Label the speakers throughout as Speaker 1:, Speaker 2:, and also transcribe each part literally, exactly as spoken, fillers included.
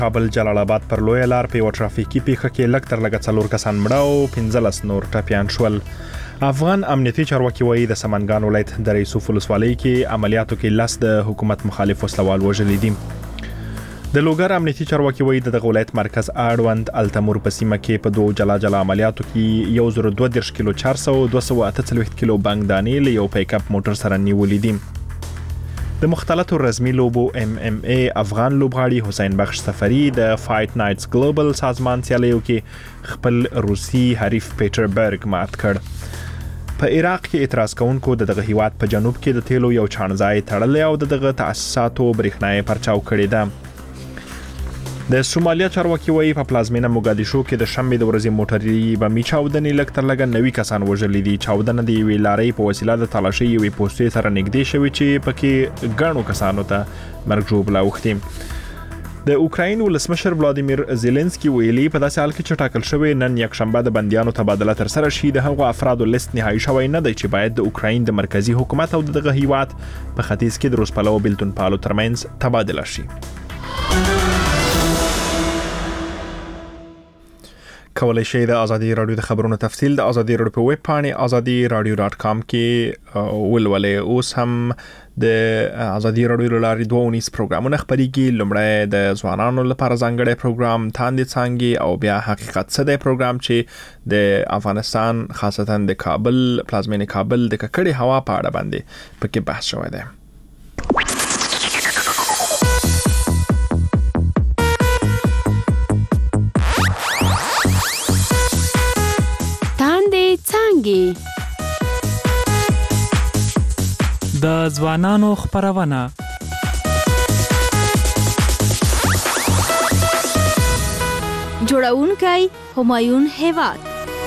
Speaker 1: کابل جلال آباد پر لوی لار په یو ترافیکي پیښه کې لږ تر لږه څلور کسان مړه او پنځلس نور ټپیان شول. افغان امنیتي چارواکي وایي د سمنګان ولایت د رئیسوف ولسوالۍ کې عملیاتو کې لاس د حکومت مخالف وسلوال وژلي دي. د لوګر امنیتي چارواکي وایي د دغه ولایت مرکز اړوند التمور په سیمه کې په دوه جلا جلا عملیاتو کې یو زر دوه دېرش کیلو چهار سوه دوه سوه اته څلوېښت کیلو بنګ دانې له یو پیک اپ موټر سره نیولې دي. د مختلطو رزمي لوبو ام ام ای افغان لوبغاړي حسین بخش سفری د فایټ نایټس ګلوبل سازمان سیالیو کې خپل روسي حریف پیټربرګ مات کړ. په عراق کې اعتراض کوونکو د دغه هیواد په جنوب کې د تیلو یو چانځای تړلی او د دغه تاسیساتو برېښنايي پرچاو کړی ده. د سومالیا چارواکي وایي په پلازمینه موګادیشو کې د شنبې د ورځې موټري بمي چاودنې لږ تر لږه نوي کسان وژلي دي. چاودنه د یوې لارۍ په وسیله د تالاشۍ یوې پوستې سره نږدې شوې چې پکې ګڼو کسانو ته مرګ ژوبله اوښتې. د اوکراین ولسمشر ولادیمیر زيلنسکي ویلي په داسې حال کې چې ټاکل شوی نن یکشنبه د بندیانو تبادله تر سره شي د هغو افرادو لیست نهایي شوی نه دی چې باید د اوکراین د مرکزی حکومت او دغه هیواد په ختیځ کې د روسپلو او بیلتون پالو ترمنځ تبادله شي. کولای شئ د ازادي رادیو د خبرونو تفصیل د ازادي رادیو په ویب پاڼې ازادي رادیو ډاټ کام کې ولولئ. اوس هم د ازادي رادیو لارې دوه ونیس پروګرامونه خبريږي. لومړی د ځوانانو لپاره ځانګړی پروګرام تاندې څانګې او بیا حقیقت څه دی پروګرام چې د افغانستان خاصتا د کابل پلازمینه کابل د ککړې هوا په اړه باندې پکې بحث شوی دی.
Speaker 2: د ځوانانو خبرونه
Speaker 3: جوړونکی همایون هیواد.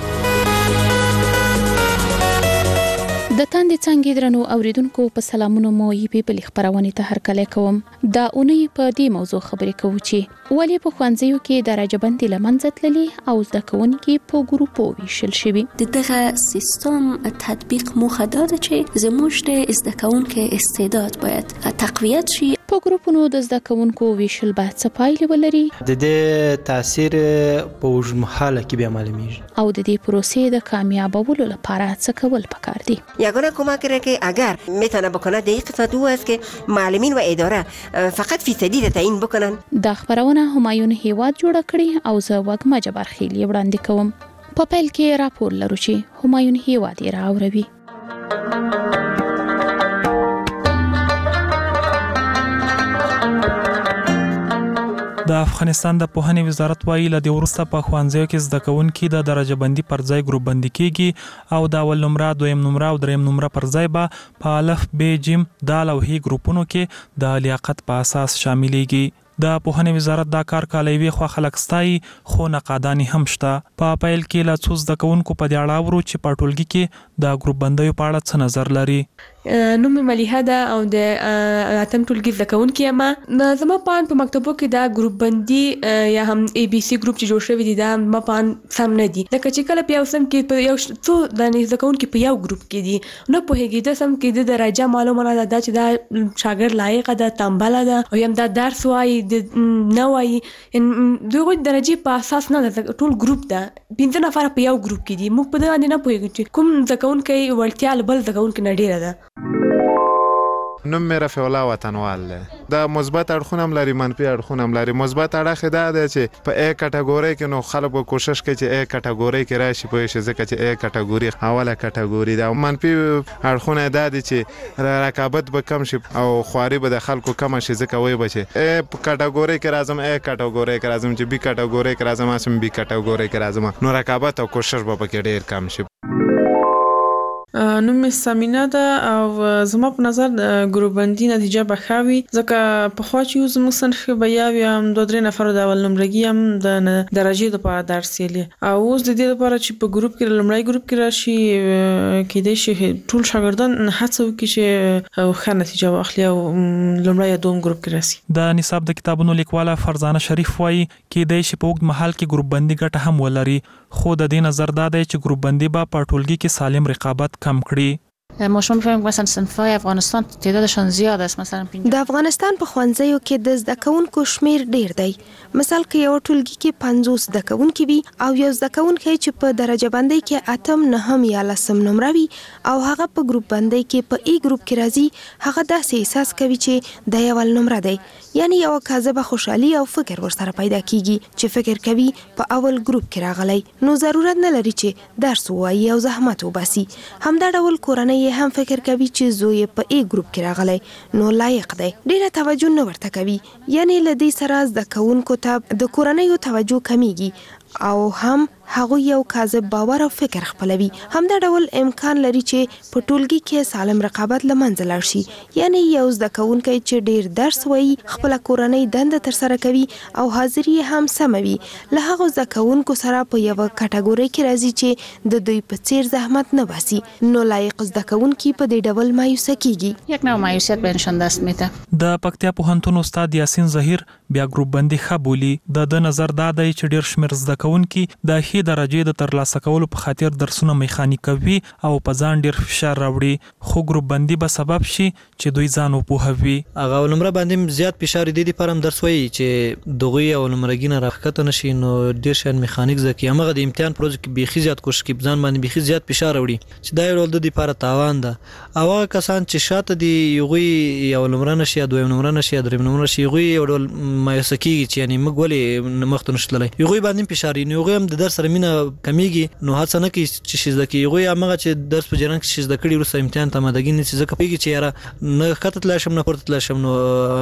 Speaker 3: د تاندې څنګه درنو اوریدونکو په سلامونو مو یې په خبرونه ته هرکلی کوم. دا اونۍ په دې موضوع خبرې کوو چې ولې په ښوونځیو کې درجه بندي لمنځه تللي او زده کوونکي په ګروپو ویشل شوي.
Speaker 4: دغه سیستم تطبیق موخه ده چې زموږ د زده کوونکو استعداد باید تقویت شي.
Speaker 3: په ګروپونو د زده کوونکو ویشل باید څه پایلې ولري.
Speaker 5: د دې تاثیر په اوږدمهاله کې بیا معلومیږي
Speaker 3: او د دې پروسې د کامیابولو لپاره څه کول پکار دي.
Speaker 6: یگانه کمک را که اگر میتونه بکنه در این قسمت او است که معلمین و اداره فقط فیصدی را تعیین بکنن.
Speaker 3: دا خبرونه همایون هیواد جوړ کړي او زه وګما جبارخیل وړاندې کوم. په پیل کې راپور لرو چې همایون هیواد یې راوړوي.
Speaker 2: د افغانستان د پوهنې وزارت وايي له دې وروسته په ښوونځیو کې زده کوونکي د درجه بندي پر ځای ګروپ بندي کیږي او د اول نمره، دویم نمره او دریم نمره پر ځای به په الف ب ج د او ه ګروپونو کې د لیاقت په اساس شاملېږي. د پوهنې وزارت دا کار کالوي خو خلک ستایي خو نقادانی هم شته. په پیل کې لا څو زده کوونکو په دې اړه ورو چې په ټولګي کې د ګروپ بندیو په اړه څه نظر لري.
Speaker 7: نوم مليحه ده او د اتم ټولګي زده کوونکې ما زما پان په مکتبو کې دا ګروپ بندي یا هم ای بي سي ګروپ چې جوړ شوی دی دا ما پان سم نه دي. لکه چې کله په یو سم کې په یو څو د زده کوونکې په یو ګروپ کې دي نو په هغې د سم کې د درجه معلومه ده چې دا شاګرد لایق ده، تنبله ده او هم دا درس وایي نه وایي. دغه درجه په اساس نه ده، ټول ګروپ ده، پنځه نفر په یو ګروپ کې دي. موږ په دې باندې نه پوهیږو چې کوم زده کوونکی وړتیا له بل زده کوونکي نه ډیره ده.
Speaker 8: نوم مې رفیع الله وطنوال دی. دا مثبت اړخونه هم لري، منفي اړخونه هم لري. مثبت اړخ دا دی چې په ا کټګوري کې نو خلک کوشش کوي چې ا کټګوري کې راشي په شي ځکه چې ا کټګوري اوله کټګوري دا. منفي اړخونه دا دي چې رقابت به کم شي او خواري به د خلکو کم شي ځکه وای بچي ا کټګوري کې راځم ا کټګوري کې راځم چې بي کټګوري کې راځم اسم بي کټګوري کې راځم نو رقابت او کوشش به پکې ډیر کم شي.
Speaker 9: نوم سمینه ده او زما په نظر ګروپ بندي نتیجه به ښه وي ځکه پخوا چې یو زموږ صنف کې به یو یا هم دوه درې نفرو د اول نمرګي هم د درجې لپاره درس یې او اوس د دې لپاره چې په ګروپ کې لومړی ګروپ کې راشي کېدای شي ټول شاګردان هڅه وکړي چې ښه نتیجه واخلي او لومړی یا دوم ګروپ کې راشي.
Speaker 2: د نصاب د کتابونو لیکواله فرزانه شریف وایي کېدای شي په اوږد مهال کې ګروپ بندي ګټه هم ولري خو د دې نظر دا دی چې ګروپ بندي به په ټولګي کې سالم رقابت کم کړي.
Speaker 10: ما شما می‌فهمید مثلا صنف‌های افغانستان تعدادشان زیاد است، مثلا
Speaker 11: د افغانستان په ښوونځیو کې د زده کوونکو شمیر ډیر دی. مثال کې یو ټولګي کې پنځوس زده کوونکي وي او یو زده کوونکی چې په درجه بندۍ کې اتم نهم یا لسم نمره وي او هغه په ګروپ بندۍ کې په ای ګروپ کې راځي، هغه داسې احساس کوي چې د اول نمره دی. یعنی یو کاذبه خوشحالي او فکر ورسره پیدا کیږي چې فکر کوي په اول ګروپ کې راغلی، نو ضرورت نه لري چې درس ووایي او زحمت وباسي. همدا ډول کورنۍ هم فکر کوي چې زوی په ای ګروپ کې راغلی نو لایق دی، ډیره توجه نه ورته کوي. یعنی له دې سره زده کوونکو ته د کورنۍ توجه کمیږي او هم هغه یو کاذب باور او فکر خپلوي. همدا ډول امکان لري چې په ټولګي کې سالم رقابت لمنځه لاړ شي. یعنی یو زده کوونکی چې ډیر درس وایي، خپل کورنۍ دنده تر سره کوي او حاضري هم سموي، له هغه زده کوونکو سره په یو کټګوري کې راځي چې د دوی په څیر زحمت نه باسي، نو لایق زده کوونکي په دې ډول مایوس کیږي.
Speaker 10: یک نوع مایوسیت بهشان دست میده.
Speaker 2: د پکتیا پوهنتون استاد یاسین ظهیر بیا ګروپ بندي خبولي د د نظر دا دی چې ډیر شمیر زده کوونکي د هي درجه د ترلاسه کولو په خاطر درسونه میخانیکوي او په ځان ډیر فشار راوړي، خو ګروپ بندي به سبب شي چې دوی ځان وپوهوي.
Speaker 5: هغه ولمره باندې زیات فشار دي د پرم درس وایي چې دغه ولمرګینه راخته نشي، نو ډیر شان میخانیک ځکه هغه د امتحان پروژه کې بيخي زیات کوشش کوي، ځان باندې بيخي زیات فشار راوړي چې دا یو د لپاره تاوان ده. او هغه کسان چې شاته دي یوغي یو نمبر نشي یا دویم نمبر نشي یا دریم نمبر نشي، یوغي یو ډول مایوس کیږي چې یعنی موږ ولې مخته نشلای، یوغي باندې فشار نه، یوغي هم د درس سره مینه کمیږي، نو هڅه نه کوي چې شي ځکه یوغي هغه چې درس په جریان کې شي ځکه کړي ورسره امتحان ته مدګی نه ځکه پیږي چې یاره نه خطت لاشم نه پرت لاشم، نو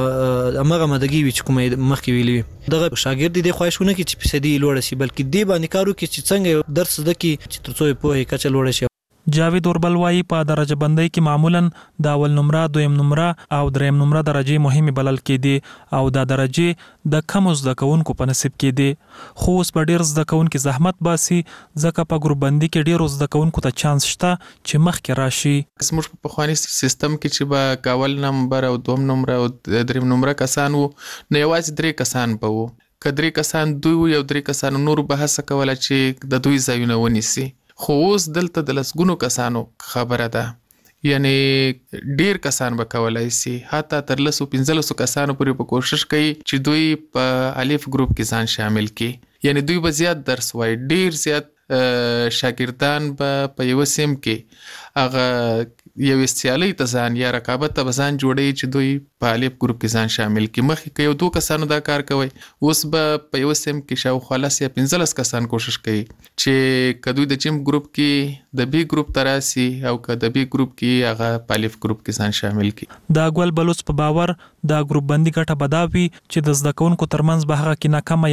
Speaker 5: هغه مدګی وي چې کومه مخکې ویلي دغه شاګرد دې خوښونه کې چې په دې لوړ شي، بلکې دې باندې کارو کې چې څنګه درس زدکی چې ترڅو په کچه لوړ شي.
Speaker 2: جاوید اوربل وايي په درجه بندۍ کې معمولا د اول نمره، دویم نمره او دریم نمره درجه مهمه بلل کېدي او دا درجه د کم زده کوونکو په نصیب کېدي، خو اوس په ډیر زده کوونکو زحمت باسي ځکه په ګروپ بندۍ کې ډیر زده کوونکو ته چانس شته چې مخکې راشي.
Speaker 12: زموږ په خواني سیستم کې چې با اول نمبر او دوم نمبر او دریم نمبر کسان وو، نه یوازې درې کسان به وو، کدرې کسان دوی یو درې کسان نور به هڅه کوله چې د دوی ځایونه ونیسي، خو اوس دلته د لسګونو کسانو خبره ده، یعنی ډیر کسان به کولای شي، حتی تر لسو پنځلسو کسانو پورې په کوشش کوي چې دوی په الف ګروپ کې ځان شامل کړي. یعنی دوی به زیات درس وایي، ډیر زیات شاګردان به په یو سیم کې هغه یو سیالي ته ځان یا رقابت ته ځان جوړي چې دوی په الف ګروپ کې ځان شامل کړي. مخکې که یو دوه کسانو دا کار کوي، اوس به په یو سیم کې شاوخوا لس یا پنځلس کسان کوشش کوي چې که دوی د جیم ګروپ کې د بي ګروپ ته راسي او که د بي ګروپ کې هغه په الف ګروپ کې ځان شامل کړي.
Speaker 2: د ګل بلوچ په باور د ګروپ بندي ګټه بداوي چې د زده کوونکو ترمنځ به هغه کې ناکامه